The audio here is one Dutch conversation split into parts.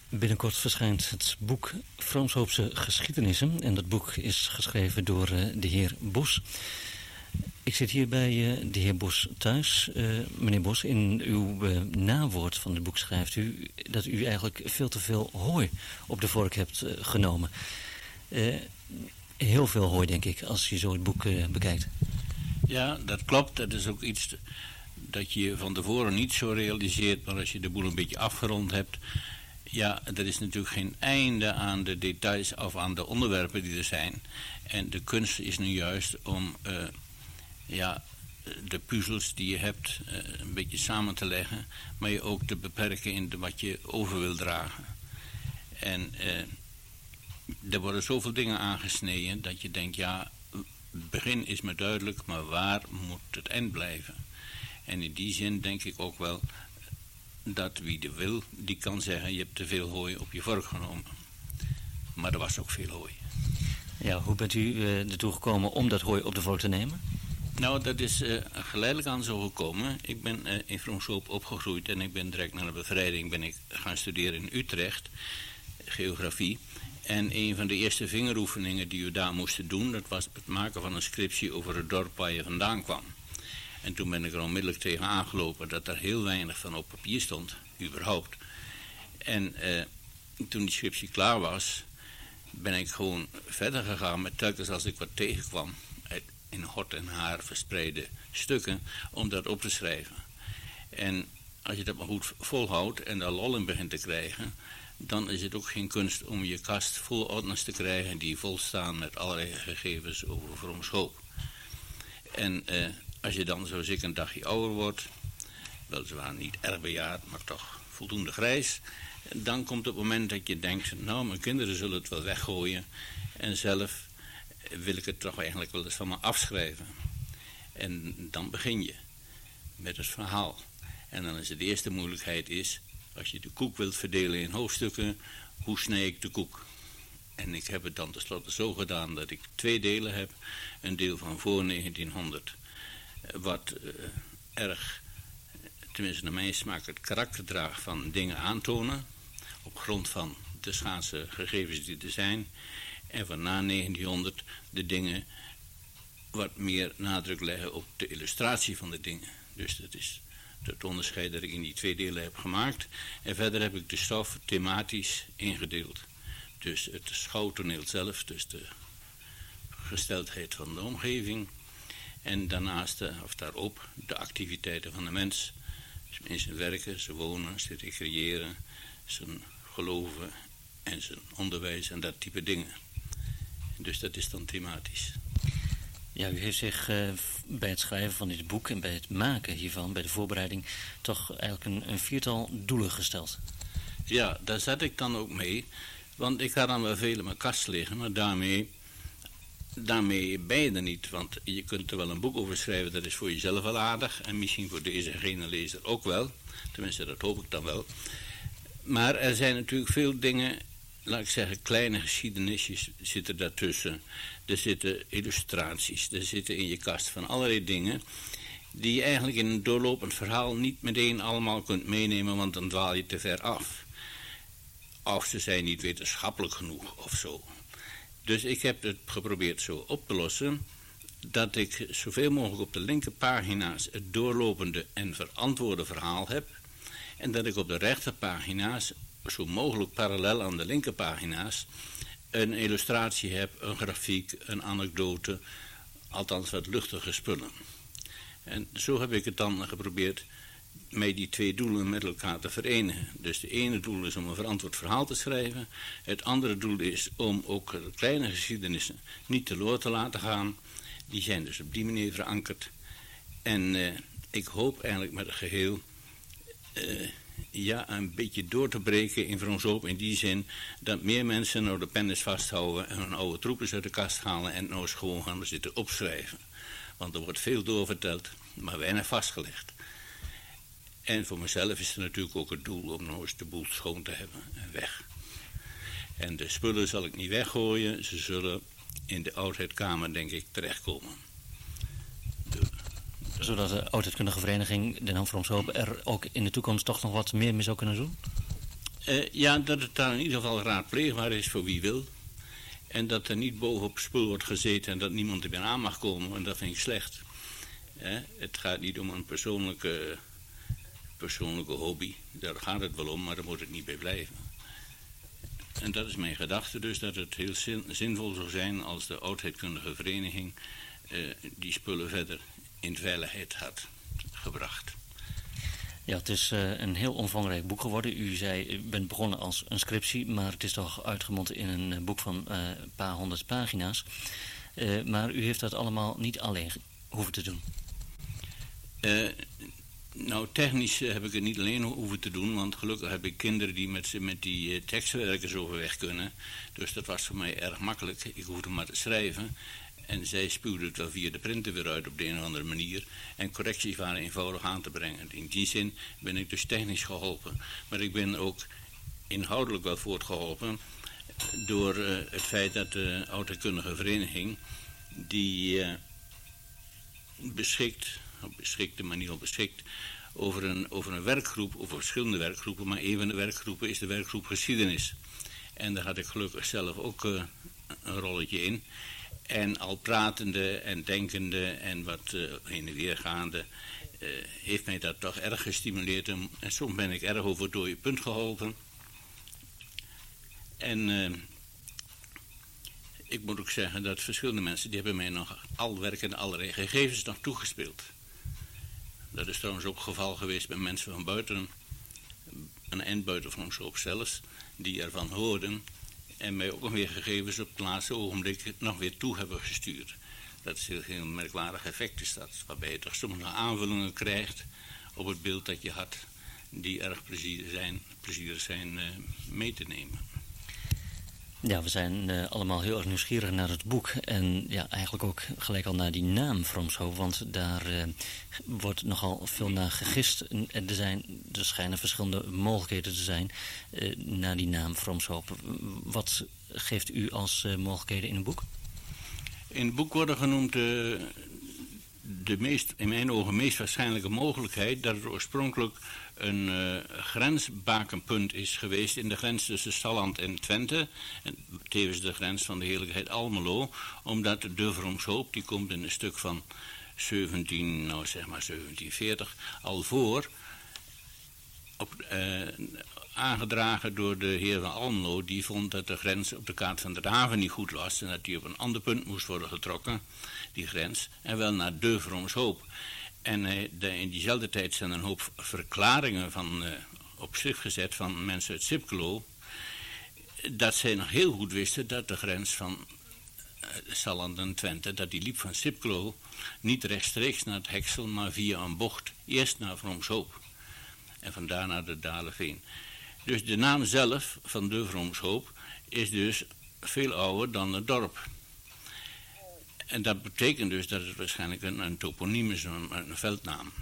Binnenkort verschijnt het boek Vroomshoopse Geschiedenissen. En dat boek is geschreven door de heer Bos. Ik zit hier bij de heer Bos thuis. Meneer Bos, in uw nawoord van het boek schrijft u dat u eigenlijk veel te veel hooi op de vork hebt genomen. Heel veel hooi, denk ik, als je zo het boek bekijkt. Ja, dat klopt. Dat is ook iets dat je van tevoren niet zo realiseert, maar als je de boel een beetje afgerond hebt, ja, er is natuurlijk geen einde aan de details of aan de onderwerpen die er zijn. En de kunst is nu juist om de puzzels die je hebt een beetje samen te leggen, maar je ook te beperken in wat je over wil dragen. En er worden zoveel dingen aangesneden dat je denkt, ja, het begin is me duidelijk, maar waar moet het eind blijven? En in die zin denk ik ook wel dat wie er wil, die kan zeggen, je hebt te veel hooi op je vork genomen. Maar er was ook veel hooi. Ja, hoe bent u ertoe gekomen om dat hooi op de vork te nemen? Nou, dat is geleidelijk aan zo gekomen. Ik ben in Vroomshoop opgegroeid en ik ben direct na de bevrijding gaan studeren in Utrecht, geografie. En een van de eerste vingeroefeningen die we daar moesten doen, dat was het maken van een scriptie over het dorp waar je vandaan kwam. En toen ben ik er onmiddellijk tegen aangelopen dat er heel weinig van op papier stond, überhaupt. En toen die scriptie klaar was, ben ik gewoon verder gegaan met telkens als ik wat tegenkwam, in hort en haar verspreide stukken, om dat op te schrijven. En als je dat maar goed volhoudt en daar lol in begint te krijgen, dan is het ook geen kunst om je kast vol ordners te krijgen die volstaan met allerlei gegevens over Vroomshoop. En als je dan zoals ik een dagje ouder wordt, weliswaar niet erg bejaard, maar toch voldoende grijs, dan komt het moment dat je denkt, nou, mijn kinderen zullen het wel weggooien en zelf wil ik het toch eigenlijk wel eens van me afschrijven. En dan begin je met het verhaal. En dan is de eerste moeilijkheid als je de koek wilt verdelen in hoofdstukken, hoe snij ik de koek? En ik heb het dan tenslotte zo gedaan dat ik 2 delen heb. Een deel van voor 1900, wat erg, tenminste naar mijn smaak, het karakter draagt van dingen aantonen, op grond van de schaarse gegevens die er zijn. En van na 1900 de dingen wat meer nadruk leggen op de illustratie van de dingen. Dus dat is het onderscheid dat ik in die 2 delen heb gemaakt. En verder heb ik de stof thematisch ingedeeld. Dus het schouwtoneel zelf, dus de gesteldheid van de omgeving. En daarnaast, of daarop, de activiteiten van de mens. Dus in zijn werken, zijn wonen, zijn recreëren, zijn geloven en zijn onderwijs en dat type dingen. Dus dat is dan thematisch. Ja, u heeft zich bij het schrijven van dit boek en bij het maken hiervan, bij de voorbereiding, toch eigenlijk een 4-tal doelen gesteld. Ja, daar zat ik dan ook mee. Want ik had dan wel veel in mijn kast liggen, maar daarmee ben je er niet. Want je kunt er wel een boek over schrijven, dat is voor jezelf wel aardig. En misschien voor deze en gene lezer ook wel. Tenminste, dat hoop ik dan wel. Maar er zijn natuurlijk veel dingen, laat ik zeggen, kleine geschiedenisjes zitten daartussen. Er zitten illustraties, er zitten in je kast van allerlei dingen die je eigenlijk in een doorlopend verhaal niet meteen allemaal kunt meenemen, want dan dwaal je te ver af. Of ze zijn niet wetenschappelijk genoeg of zo. Dus ik heb het geprobeerd zo op te lossen dat ik zoveel mogelijk op de linkerpagina's het doorlopende en verantwoorde verhaal heb. En dat ik op de rechterpagina's, zo mogelijk parallel aan de linkerpagina's, een illustratie heb, een grafiek, een anekdote, althans wat luchtige spullen. En zo heb ik het dan geprobeerd mij die 2 doelen met elkaar te verenigen. Dus de ene doel is om een verantwoord verhaal te schrijven. Het andere doel is om ook kleine geschiedenissen niet teloor te laten gaan. Die zijn dus op die manier verankerd. En ik hoop eigenlijk met het geheel een beetje door te breken in Vroomshoop, in die zin dat meer mensen nou de pen eens vasthouden en hun oude troepjes uit de kast halen en nou eens gewoon gaan zitten opschrijven. Want er wordt veel doorverteld, maar weinig vastgelegd. En voor mezelf is het natuurlijk ook het doel om nou eens de boel schoon te hebben en weg. En de spullen zal ik niet weggooien, ze zullen in de oudheidkamer, denk ik, terechtkomen. Zodat de oudheidkundige vereniging Den Ham Vroomshoop er ook in de toekomst toch nog wat meer mee zou kunnen doen? Ja, dat het dan in ieder geval raadpleegbaar is voor wie wil. En dat er niet bovenop spul wordt gezeten en dat niemand er meer aan mag komen. En dat vind ik slecht. Het gaat niet om een persoonlijke hobby. Daar gaat het wel om, maar daar moet het niet bij blijven. En dat is mijn gedachte dus, dat het heel zinvol zou zijn als de oudheidkundige vereniging die spullen verder in veiligheid had gebracht. Ja, het is een heel omvangrijk boek geworden. U zei, u bent begonnen als een scriptie, maar het is toch uitgemond in een boek van een paar 100 pagina's. Maar u heeft dat allemaal niet alleen hoeven te doen. Nou, technisch heb ik het niet alleen hoeven te doen, want gelukkig heb ik kinderen die met die tekstwerkers overweg kunnen. Dus dat was voor mij erg makkelijk. Ik hoefde maar te schrijven. En zij spuwden het wel via de printer weer uit op de een of andere manier. En correcties waren eenvoudig aan te brengen. In die zin ben ik dus technisch geholpen. Maar ik ben ook inhoudelijk wel voortgeholpen door het feit dat de oudheidkundige vereniging die beschikt over een werkgroep, over verschillende werkgroepen, maar een van de werkgroepen is de werkgroep geschiedenis. En daar had ik gelukkig zelf ook een rolletje in. En al pratende en denkende en wat heen en weer gaande, heeft mij dat toch erg gestimuleerd. En soms ben ik erg over het dode punt geholpen. En ik moet ook zeggen dat verschillende mensen, die hebben mij nog al werk en allerlei gegevens nog toegespeeld. Dat is trouwens ook het geval geweest bij mensen van buiten, een eind buiten van ons op zelfs, die ervan hoorden en mij ook nog weer gegevens op het laatste ogenblik nog weer toe hebben gestuurd. Dat is een heel merkwaardig effect is dat, waarbij je toch soms nog aanvullingen krijgt op het beeld dat je had, die erg plezierig zijn mee te nemen. Ja, we zijn allemaal heel erg nieuwsgierig naar het boek. En ja, eigenlijk ook gelijk al naar die naam Vroomshoop. Want daar wordt nogal veel naar gegist. Er schijnen verschillende mogelijkheden te zijn naar die naam Vroomshoop. Wat geeft u als mogelijkheden in het boek? In het boek worden genoemd in mijn ogen meest waarschijnlijke mogelijkheid dat het oorspronkelijk een grensbakenpunt is geweest in de grens tussen Salland en Twente. En tevens de grens van de heerlijkheid Almelo. Omdat de Vroomshoop, die komt in een stuk van 1740 al voor. Aangedragen door de heer van Almelo, die vond dat de grens op de kaart van de Haven niet goed was en dat die op een ander punt moest worden getrokken, die grens, en wel naar de Vroomshoop. En in diezelfde tijd zijn een hoop verklaringen op schrift gezet van mensen uit Sipkelo, dat zij nog heel goed wisten dat de grens van Salland en Twente, dat die liep van Sipkelo niet rechtstreeks naar het Heksel, maar via een bocht, eerst naar Vroomshoop en vandaar naar de Daleveen. Dus de naam zelf van de Vroomshoop is dus veel ouder dan het dorp. En dat betekent dus dat het waarschijnlijk een toponiem is, een veldnaam.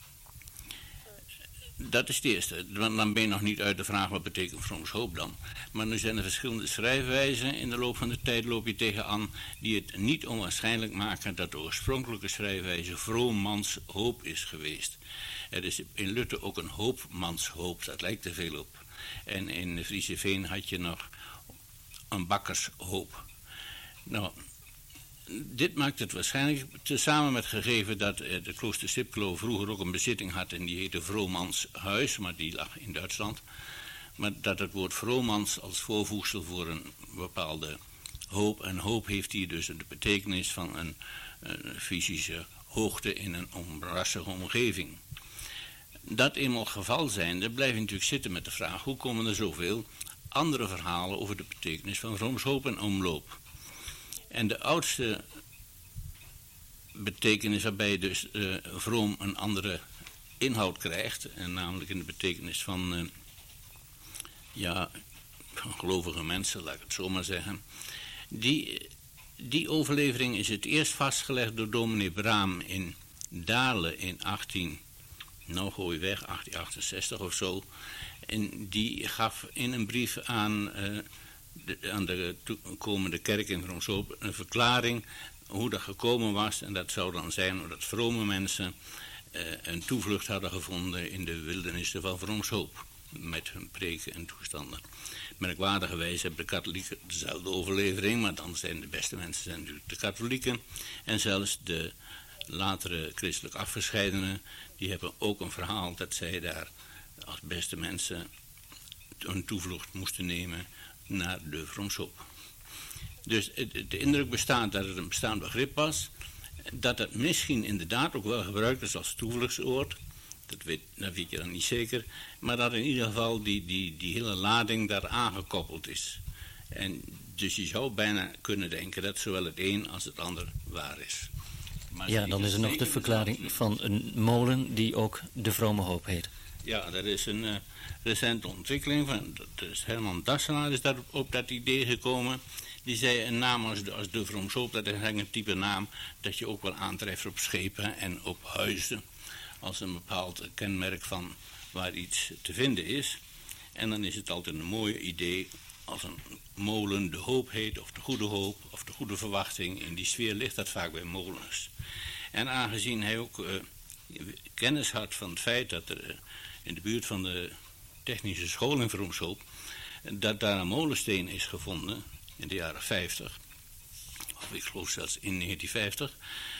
Dat is het eerste. Want dan ben je nog niet uit de vraag wat betekent Vroomshoop dan. Maar nu zijn er verschillende schrijfwijzen. In de loop van de tijd loop je tegenaan die het niet onwaarschijnlijk maken dat de oorspronkelijke schrijfwijze Vroommanshoop is geweest. Er is in Lutte ook een Hoopmanshoop, dat lijkt er veel op. En in de Friese Veen had je nog een Bakkershoop. Nou, dit maakt het waarschijnlijk, tezamen met het gegeven dat het klooster Sipkelo vroeger ook een bezitting had en die heette Vroomanshuis, maar die lag in Duitsland. Maar dat het woord Vroomans als voorvoegsel voor een bepaalde hoop, en hoop heeft hier dus de betekenis van een fysische hoogte in een onrassige omgeving. Dat eenmaal het geval zijnde, blijf je natuurlijk zitten met de vraag, hoe komen er zoveel andere verhalen over de betekenis van Vroomshoop en omloop? En de oudste betekenis waarbij je dus vroom een andere inhoud krijgt, en namelijk in de betekenis van gelovige mensen, laat ik het zo maar zeggen. Die overlevering is het eerst vastgelegd door dominee Braam in Dalen in 1868 of zo. En die gaf in een brief aan de toekomende kerk in Vroomshoop een verklaring hoe dat gekomen was. En dat zou dan zijn omdat vrome mensen een toevlucht hadden gevonden in de wildernissen van Vroomshoop. met hun preken en toestanden. Merkwaardigerwijs hebben de katholieken dezelfde overlevering, maar dan zijn de beste mensen zijn natuurlijk de katholieken. En zelfs de latere christelijk afgescheidenen, die hebben ook een verhaal dat zij daar als beste mensen een toevlucht moesten nemen naar de Vroomshoop. Dus de indruk bestaat dat het een bestaand begrip was, dat het misschien inderdaad ook wel gebruikt is als toevluchtsoord. Dat weet je dan niet zeker. Maar dat in ieder geval die hele lading daar aangekoppeld is. En dus je zou bijna kunnen denken dat zowel het een als het ander waar is. Maar ja, dan is er nog de verklaring van een molen die ook de Vrome Hoop heet. Ja, dat is een recente ontwikkeling. Dus Herman Dasselaar is daar op dat idee gekomen. Die zei een naam als de Vroomshoop, dat is eigenlijk een type naam dat je ook wel aantreft op schepen en op huizen. Als een bepaald kenmerk van waar iets te vinden is. En dan is het altijd een mooi idee als een molen de Hoop heet, of de Goede Hoop, of de Goede Verwachting. In die sfeer ligt dat vaak bij molens. En aangezien hij ook kennis had van het feit dat er in de buurt van de technische school in Vroomshoop, dat daar een molensteen is gevonden in de jaren 50, of ik geloof zelfs in 1950,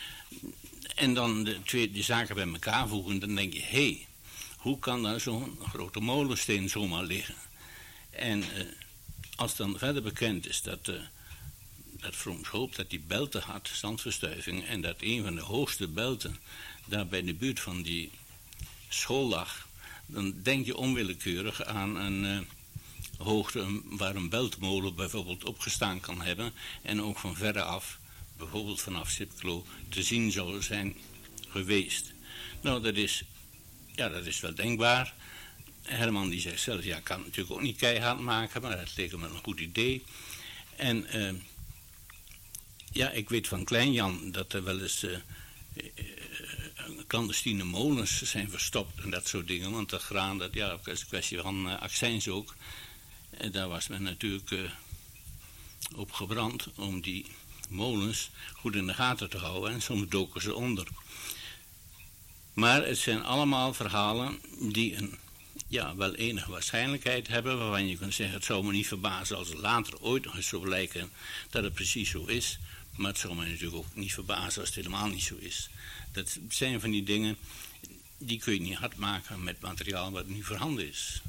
en dan de zaken bij elkaar voegen, dan denk je, hé, hoe kan daar zo'n grote molensteen zomaar liggen? En als dan verder bekend is dat Vroomshoop, dat die belten had, zandverstuiving, en dat een van de hoogste belten daar bij de buurt van die school lag, dan denk je onwillekeurig aan een hoogte waar een beltmolen bijvoorbeeld opgestaan kan hebben en ook van verre af, bijvoorbeeld vanaf Sipkelo, te zien zou zijn geweest. Nou, dat is wel denkbaar. Herman die zegt zelf, ja, kan het natuurlijk ook niet keihard maken, maar dat leek hem wel een goed idee. En ik weet van Klein Jan dat er wel eens clandestine molens zijn verstopt en dat soort dingen, want dat graan, dat is een kwestie van accijns ook. En daar was men natuurlijk op gebrand om die molens goed in de gaten te houden en soms doken ze onder. Maar het zijn allemaal verhalen die wel enige waarschijnlijkheid hebben, waarvan je kunt zeggen, het zou me niet verbazen als het later ooit nog eens zou blijken dat het precies zo is. Maar het zou me natuurlijk ook niet verbazen als het helemaal niet zo is. Dat zijn van die dingen, die kun je niet hard maken met materiaal wat nu voorhanden is.